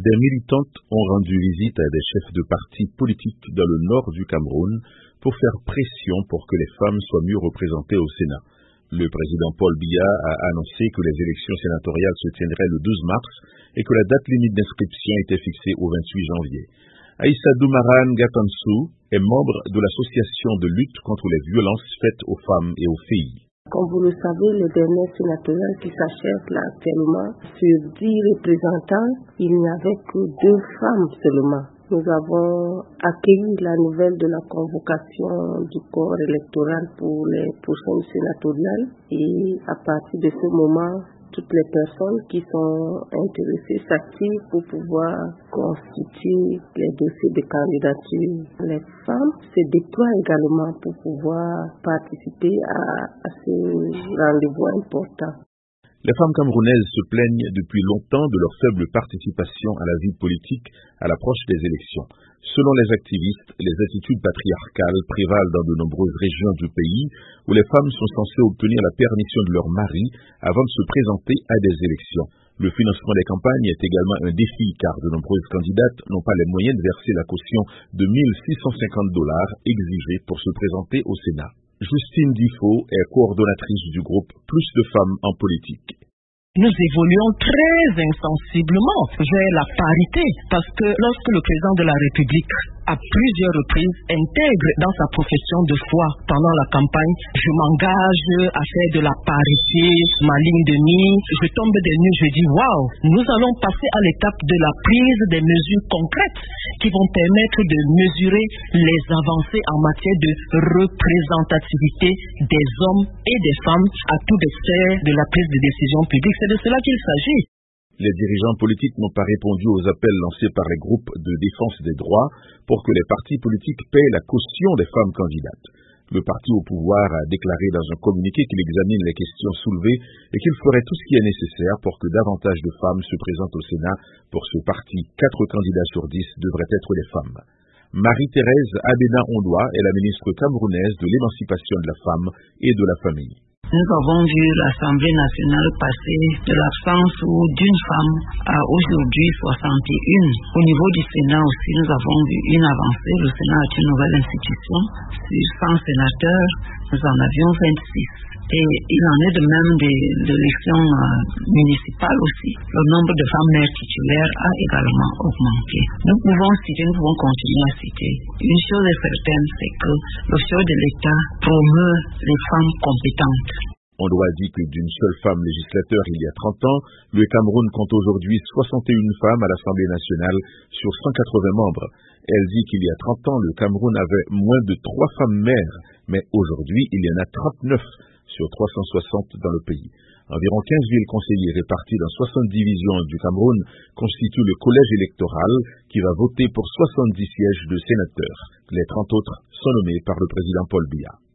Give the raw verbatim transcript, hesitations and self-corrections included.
Des militantes ont rendu visite à des chefs de partis politiques dans le nord du Cameroun pour faire pression pour que les femmes soient mieux représentées au Sénat. Le président Paul Biya a annoncé que les élections sénatoriales se tiendraient le douze mars et que la date limite d'inscription était fixée au vingt-huit janvier. Aïssa Doumaran Gatansou est membre de l'association de lutte contre les violences faites aux femmes et aux filles. Comme vous le savez, les dernières sénatoriales qui s'achèvent là actuellement, sur dix représentants, il n'y avait que deux femmes seulement. Nous avons accueilli la nouvelle de la convocation du corps électoral pour les prochaines sénatoriales et à partir de ce moment, toutes les personnes qui sont intéressées s'activent pour pouvoir constituer les dossiers de candidature. Les femmes se déploient également pour pouvoir participer à, à ce rendez-vous important. Les femmes camerounaises se plaignent depuis longtemps de leur faible participation à la vie politique à l'approche des élections. Selon les activistes, les attitudes patriarcales prévalent dans de nombreuses régions du pays où les femmes sont censées obtenir la permission de leur mari avant de se présenter à des élections. Le financement des campagnes est également un défi car de nombreuses candidates n'ont pas les moyens de verser la caution de mille six cent cinquante dollars exigée pour se présenter au Sénat. Justine Difo est coordonnatrice du groupe Plus de femmes en politique. Nous évoluons très insensiblement vers la parité parce que lorsque le président de la République à plusieurs reprises intègre dans sa profession de foi pendant la campagne, je m'engage à faire de la parité ma ligne de mire, je tombe des nues, je dis waouh, nous allons passer à l'étape de la prise des mesures concrètes qui vont permettre de mesurer les avancées en matière de représentativité des hommes et des femmes à tout les sphères de la prise de décision publique. C'est de cela qu'il s'agit. Les dirigeants politiques n'ont pas répondu aux appels lancés par les groupes de défense des droits pour que les partis politiques paient la caution des femmes candidates. Le parti au pouvoir a déclaré dans un communiqué qu'il examine les questions soulevées et qu'il ferait tout ce qui est nécessaire pour que davantage de femmes se présentent au Sénat. Pour ce parti, quatre candidats sur dix devraient être des femmes. Marie-Thérèse Abena-Ondoa est la ministre camerounaise de l'émancipation de la femme et de la famille. Nous avons vu l'Assemblée nationale passer de l'absence d'une femme à aujourd'hui soixante et un. Au niveau du Sénat aussi, nous avons vu une avancée. Le Sénat est une nouvelle institution. Sur cent sénateurs, nous en avions vingt-six. Et il en est de même des élections euh, municipales aussi. Le nombre de femmes mères titulaires a également augmenté. Nous pouvons citer, nous pouvons continuer à citer. Une chose est certaine, c'est que le chef de l'État promeut les femmes compétentes. On doit dire que d'une seule femme législateur il y a trente ans, le Cameroun compte aujourd'hui soixante et une femmes à l'Assemblée nationale sur cent quatre-vingts membres. Elle dit qu'il y a trente ans, le Cameroun avait moins de trois femmes maires, mais aujourd'hui, il y en a trente-neuf sur trois cent soixante dans le pays. Environ quinze mille conseillers répartis dans soixante divisions du Cameroun constituent le collège électoral qui va voter pour soixante-dix sièges de sénateurs. Les trente autres sont nommés par le président Paul Biya.